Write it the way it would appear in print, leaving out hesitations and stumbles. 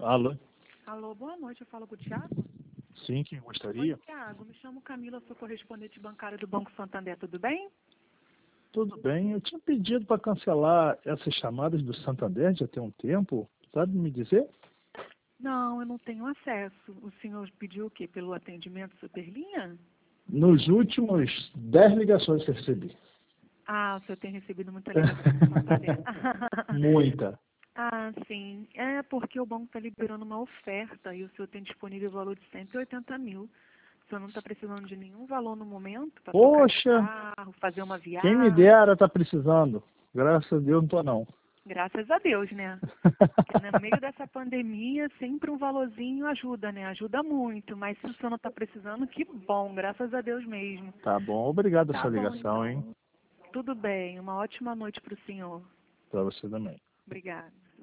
Alô? Alô, boa noite, eu falo com o Thiago? Sim, quem gostaria? Oi, Thiago, me chamo Camila, sou correspondente bancária do Banco Santander, tudo bem? Tudo bem. Eu tinha pedido para cancelar essas chamadas do Santander já tem um tempo. Sabe me dizer? Não, eu não tenho acesso. O senhor pediu o quê? Pelo atendimento Superlinha? Nos últimos 10 ligações que eu recebi. Ah, o senhor tem recebido muita ligação do Santander. Muita. Ah, sim. É porque o banco está liberando uma oferta e o senhor tem disponível o valor de 180 mil. O senhor não está precisando de nenhum valor no momento para trocar de Poxa, carro, fazer uma quem me viagem? dera tá precisando. Graças a Deus não tô não. Graças a Deus, né? Porque no meio dessa pandemia, sempre um valorzinho ajuda, né? Ajuda muito. Mas se o senhor não está precisando, que bom, graças a Deus mesmo. Tá bom, obrigado a Tá sua bom, ligação, então. hein? Tudo bem. Uma ótima noite para o senhor. Para você também. Obrigada.